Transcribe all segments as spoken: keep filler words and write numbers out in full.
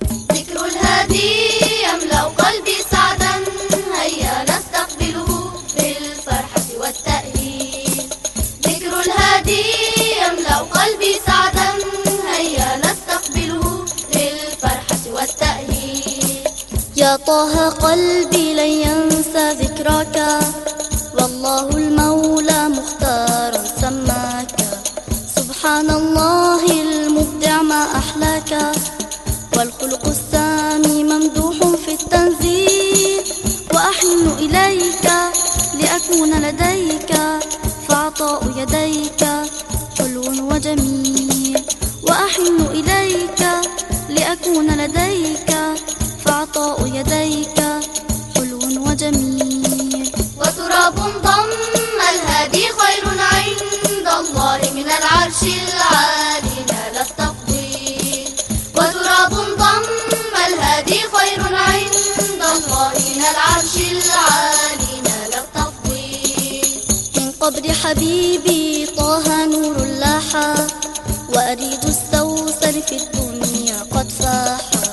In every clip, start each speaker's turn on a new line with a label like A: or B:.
A: ذكر الهادي يملأ قلبي سعدا، هيا نستقبله بالفرحة والتأهيل. ذكر الهادي يملأ قلبي سعدا، هيا نستقبله بالفرحة والتأهيل.
B: يا طه قلبي لن ينسى ذكراك، والله المولى مختار سماك. سبحان الله المبدع ما أحلاك، والخلق السامي ممدوح في التنزيل. وأحن إليك لأكون لديك، فعطاء يديك حلو وجميل. وأحن إليك لأكون لديك، فعطاء يديك حلو وجميل.
A: وتراب ضم الهادي خير عند الله من العرش العالي نال التفضيل. وتراب ضم الهادي خير عند الله من العرش العالي نال التفضيل.
B: من قبر حبيبي طه نور لاحا، وأريد السوسن في الدنيا قد فاحا.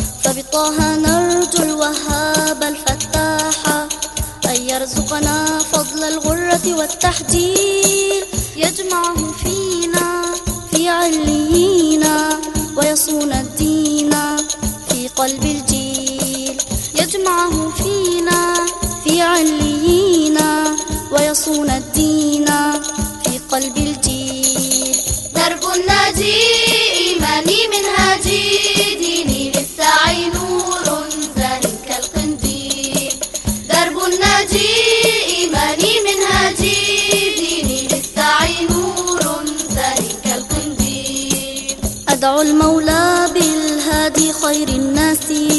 B: فبطه نرجو الوهاب الفتاحا، أن يرزقنا فضل الغرة والتحجيل. يجمعه فينا في عليين، ويصون الدين في قلب الجيل. يجمعه فينا في عليين، ويصون الدين في قلب الجيل.
A: درب الناجي إيماني منهاجي، ديني للسعي نور زاهٍ كالقنديل. درب الناجي إيماني منهاجي، ديني للسعي نور زاهٍ كالقنديل.
B: أدعو المولى بالهادي خير الناس،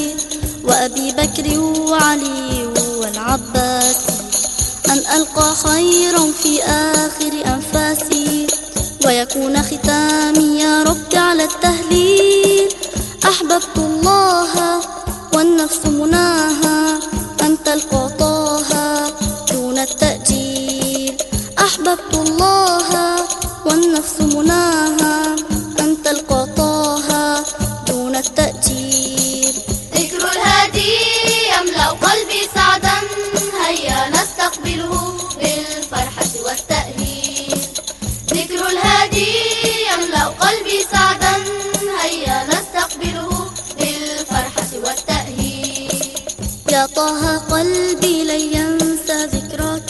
B: وأبي بكر وعلي والعباس، أن ألقى خيرا في آخر أنفاسي، ويكون ختامي يا رب على التهليل. أحببت الله والنفس مناها، أن تلقى طه دون التأجيل. أحببت الله والنفس مناها، أن تلقى طه دون التأجيل.
A: ذكر الهادي يملأ قلبي سعدا، هيا نستقبله بالفرحة والتأهيل. ذكر الهادي يملأ قلبي سعدا، هيا نستقبله بالفرحة والتأهيل.
B: يا طه قلبي لن ينسى ذكراك،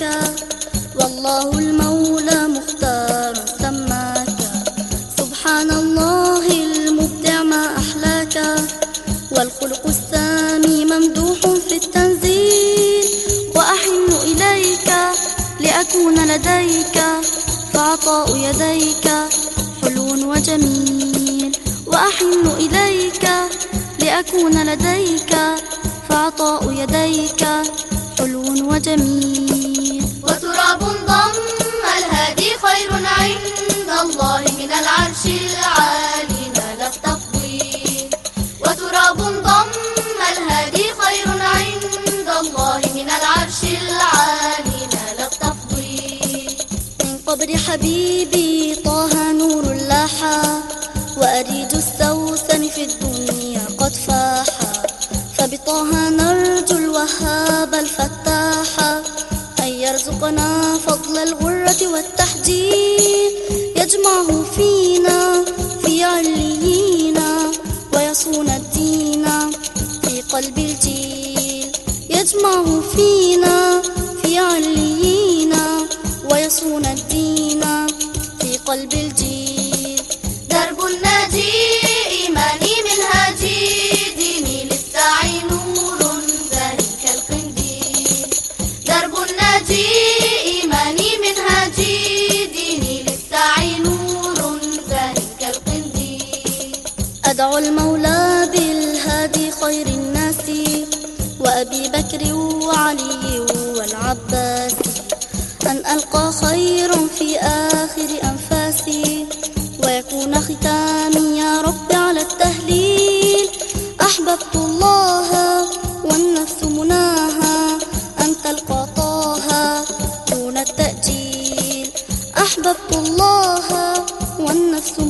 B: والله المولى مختار سماك. سبحان الله المبدع ما أحلاك، والخلق السامي ممدوح في التنزيل. وأحن إليك لأكون لديك، فعطاء يديك حلو وجميل. وأحن إليك لأكون لديك، فعطاء يديك حلو وجميل.
A: وتراب ضم الهادي خير عند الله من العرش العالي نال التفضيل. وتراب ضم الهادي خير عند الله من العرش العالي نال التفضيل.
B: من قبر حبيبي طه نور لاحا، وأريد السوسن في الدنيا قد فاحا. فبطه نرجو الوهاب الفتاحا، أن يرزقنا فضل الغرة والتحجيل. يجمعه فينا في عليين، ويصون الدين في قلب الجيل. يجمعه فينا في عليين، ويصون الدين في قلب الجيل.
A: درب الناجي إيماني منهاجي، ديني للسعي نور زاهٍ كالقنديل. درب الناجي إيماني منهاجي، ديني للسعي نور زاهٍ كالقنديل.
B: أدعو المولى بالهادي خير الناس، وأبي بكر وعلي والعباس، أن ألقى خيرا في آخر أنفاسي، ويكون ختامي يا رب على التهليل. أحببت الله والنفس مناها، أن تلقى طه دون التأجيل. أحببت الله والنفس